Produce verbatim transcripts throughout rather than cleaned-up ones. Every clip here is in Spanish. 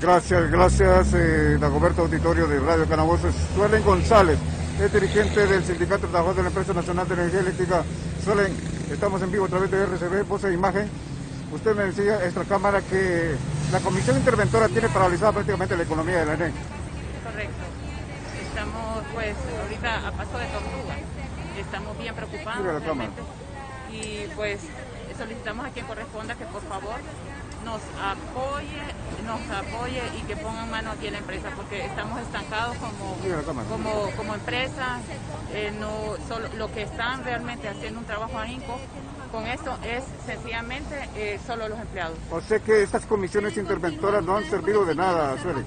Gracias, gracias, eh, Dagoberto Auditorio de Radio Canaboces. Suelen González es dirigente del Sindicato de Trabajadores de la Empresa Nacional de Energía Eléctrica. Suelen, estamos en vivo a través de R C B, voz e imagen. Usted me decía, esta cámara, que la comisión interventora tiene paralizada prácticamente la economía de la E N E. Correcto. Estamos, pues, ahorita a paso de tortuga. Estamos bien preocupados realmente. Y, pues, solicitamos a quien corresponda que, por favor, nos apoye, nos apoye y que pongan mano aquí en la empresa, porque estamos estancados como, como, como empresa. Eh, no, solo, lo que están realmente haciendo un trabajo ahínco con esto es sencillamente eh, solo los empleados. O sea que estas comisiones interventoras no han servido de nada, Sueli.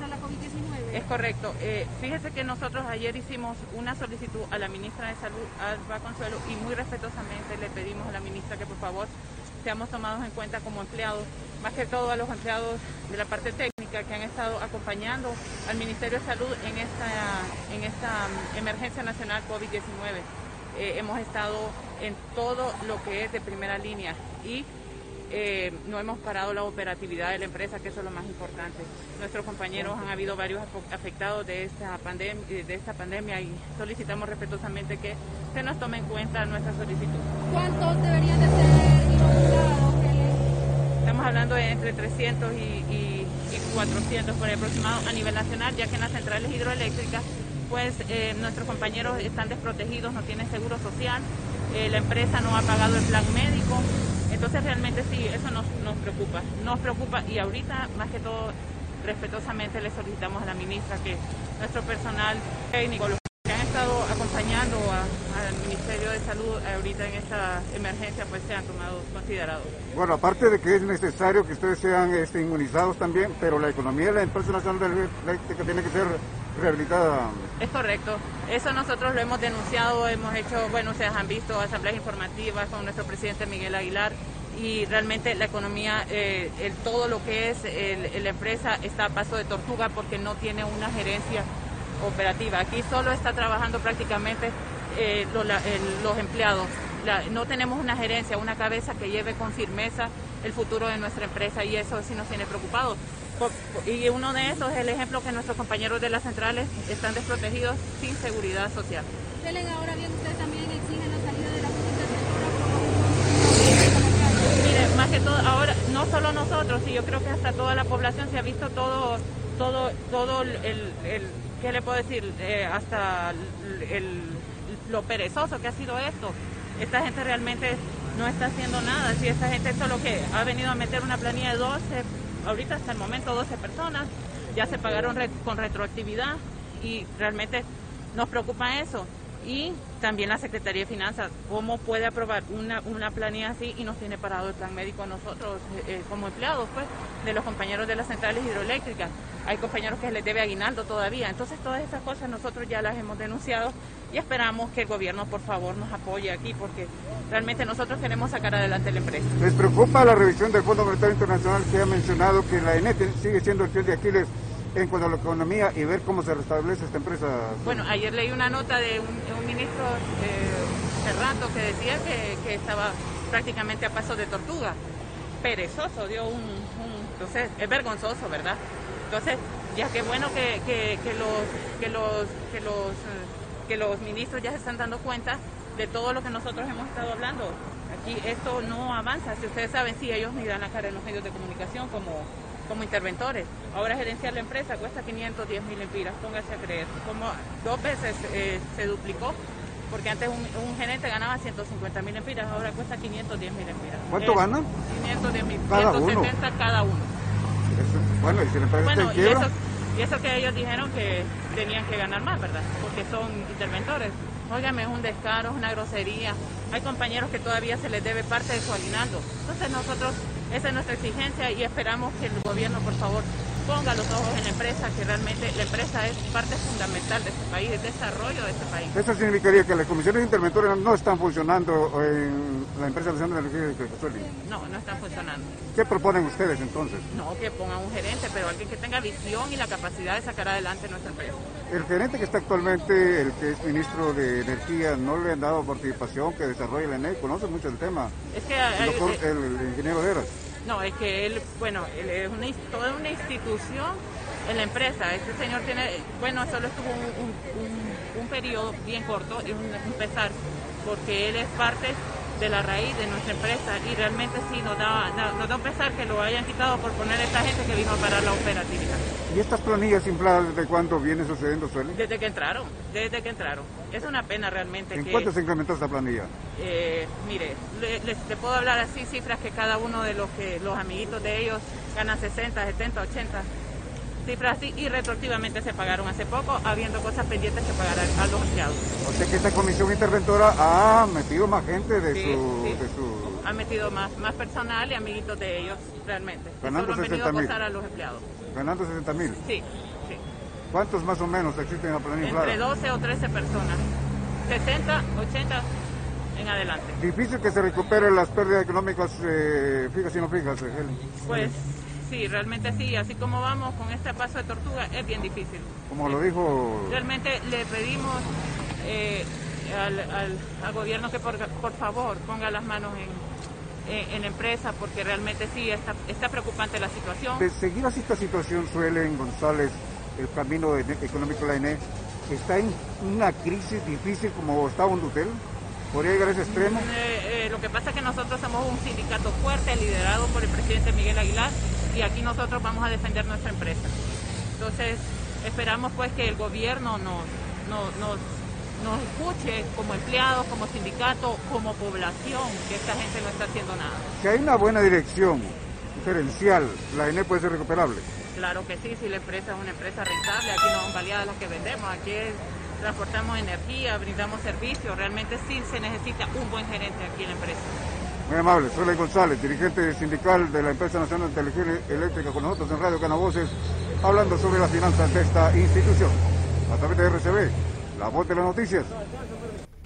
Es correcto. Eh, fíjese que nosotros ayer hicimos una solicitud a la ministra de Salud, Alba Consuelo, y muy respetuosamente le pedimos a la ministra que por favor seamos tomados en cuenta como empleados, más que todo a los empleados de la parte técnica que han estado acompañando al Ministerio de Salud en esta, en esta emergencia nacional COVID diecinueve. Eh, hemos estado en todo lo que es de primera línea y eh, no hemos parado la operatividad de la empresa, que eso es lo más importante. Nuestros compañeros han habido varios afectados de esta pandemia, de esta pandemia y solicitamos respetuosamente que se nos tome en cuenta nuestra solicitud. ¿Cuántos deberían de ser inoculados? Estamos hablando de entre trescientos y, y, y cuatrocientos por el aproximado a nivel nacional, ya que en las centrales hidroeléctricas pues eh, nuestros compañeros están desprotegidos, no tienen seguro social, eh, la empresa no ha pagado el plan médico, entonces realmente sí, eso nos, nos preocupa, nos preocupa y ahorita más que todo respetuosamente le solicitamos a la ministra que nuestro personal técnico, los que han estado acompañando a, al Ministerio de Salud ahorita en esta emergencia, pues sean tomados considerados. Bueno, aparte de que es necesario que ustedes sean este, inmunizados también, pero la economía de la Empresa Nacional de Energía Eléctrica tiene que ser rehabilitada. Es correcto, eso nosotros lo hemos denunciado, hemos hecho, bueno, ustedes han visto asambleas informativas con nuestro presidente Miguel Aguilar y realmente la economía, eh, el, todo lo que es el, la empresa está a paso de tortuga porque no tiene una gerencia operativa. Aquí solo está trabajando prácticamente eh, lo, la, el, los empleados. La, no tenemos una gerencia, una cabeza que lleve con firmeza el futuro de nuestra empresa y eso sí nos tiene preocupados. Y uno de esos es el ejemplo que nuestros compañeros de las centrales están desprotegidos sin seguridad social. Delen, ahora bien, ustedes también exigen la salida de la Junta Interventora. Mire, más que todo, ahora no solo nosotros, sí, yo creo que hasta toda la población se ha visto todo, todo, todo el, el ¿qué le puedo decir? Eh, hasta el, el, lo perezoso que ha sido esto. Esta gente realmente no está haciendo nada. Si esta gente solo que ha venido a meter una planilla de doce, ahorita hasta el momento doce personas, ya se pagaron re, con retroactividad y realmente nos preocupa eso. Y también la Secretaría de Finanzas, ¿cómo puede aprobar una, una planilla así y nos tiene parado el plan médico a nosotros eh, como empleados pues, de los compañeros de las centrales hidroeléctricas? Hay compañeros que les debe aguinaldo todavía, entonces todas esas cosas nosotros ya las hemos denunciado y esperamos que el gobierno por favor nos apoye aquí porque realmente nosotros queremos sacar adelante la empresa. ¿Les preocupa la revisión del Fondo Monetario Internacional que ha mencionado que la E N E sigue siendo el fiel de Aquiles en cuanto a la economía y ver cómo se restablece esta empresa? Bueno, ayer leí una nota de un, de un ministro eh, Cerrato que decía que, que estaba prácticamente a paso de tortuga, perezoso, dio un, un entonces es vergonzoso, ¿verdad? Entonces, ya que bueno que, que, que los que los que los que los ministros ya se están dando cuenta de todo lo que nosotros hemos estado hablando. Aquí esto no avanza, si ustedes saben, sí, ellos ni dan la cara en los medios de comunicación como como interventores. Ahora gerenciar la empresa cuesta quinientos diez mil empiras, póngase a creer. Como dos veces eh, se duplicó, porque antes un, un gerente ganaba ciento cincuenta mil empiras, ahora cuesta quinientos diez mil empiras. ¿Cuánto eh, ganan? quinientos diez mil, cada ciento setenta uno. Cada uno. Eso, bueno, y si la empresa bueno, está en y quiebra. eso, y eso que ellos dijeron que tenían que ganar más, ¿verdad? Porque son interventores. Óigame, es un descaro, es una grosería. Hay compañeros que todavía se les debe parte de su aguinaldo. Entonces nosotros, esa es nuestra exigencia y esperamos que el gobierno, por favor, ponga los ojos en la empresa, que realmente la empresa es parte fundamental de este país, el desarrollo de este país. Eso significaría que las comisiones interventoras no están funcionando en la empresa nacional de energía eléctrica. No, no están funcionando. ¿Qué proponen ustedes entonces? No, que pongan un gerente, pero alguien que tenga visión y la capacidad de sacar adelante nuestra empresa. El gerente que está actualmente, el que es ministro de Energía, ¿no le han dado participación que desarrolle la E N E? ¿Conoce mucho el tema? Es que hay, el, doctor, el, el ingeniero Heras. No, es que él, bueno, él es una, toda una institución en la empresa. Este señor tiene, bueno, solo estuvo un, un, un, un periodo bien corto y un, un pesar, porque él es parte de la raíz de nuestra empresa y realmente sí nos da, nos da un pesar que lo hayan quitado por poner a esta gente que vino a parar la operatividad. ¿Y estas planillas infladas desde cuándo viene sucediendo, Suelen? Desde que entraron, desde que entraron. Es una pena realmente. ¿En que, cuánto se incrementó esta planilla? Eh, mire, le, le, le puedo hablar así cifras que cada uno de los que los amiguitos de ellos ganan sesenta, setenta, ochenta. Cifras así y retroactivamente se pagaron hace poco, habiendo cosas pendientes que pagar a, a los empleados. O sea que esta comisión interventora ha metido más gente de, Sí, su, sí. de su... Han metido más, más personal y amiguitos de ellos, realmente. Ganando Solo han venido a sesenta mil. acosar a los empleados. Ganando sesenta mil. Sí, sí. ¿Cuántos más o menos existen en la planilla inflada? Entre doce o trece personas. sesenta, ochenta en adelante. Difícil que se recuperen las pérdidas económicas eh, fijas y no fijas, eh, Helen. Pues sí, realmente sí. Así como vamos con este paso de tortuga, es bien difícil. Como lo dijo... Realmente le pedimos eh, al, al, al gobierno que por, por favor ponga las manos en, en, en la empresa, porque realmente sí está, está preocupante la situación. De seguir así esta situación, Suelen González, el camino de, económico de la E N E, ¿está en una crisis difícil como estaba Hondutel? ¿Podría llegar a ese extremo? Eh, eh, lo que pasa es que nosotros somos un sindicato fuerte, liderado por el presidente Miguel Aguilar, y aquí nosotros vamos a defender nuestra empresa. Entonces, esperamos pues que el gobierno nos, nos, nos, nos escuche como empleados, como sindicato, como población, que esta gente no está haciendo nada. Si hay una buena dirección gerencial, la E N E puede ser recuperable. Claro que sí, si la empresa es una empresa rentable, aquí no son baleadas las que vendemos, aquí es, transportamos energía, brindamos servicios, realmente sí se necesita un buen gerente aquí en la empresa. Muy amable, Suelen González, dirigente sindical de la Empresa Nacional de Televisión Eléctrica, con nosotros en Radio Canavoces, hablando sobre las finanzas de esta institución. A través de R C B, la voz de las noticias.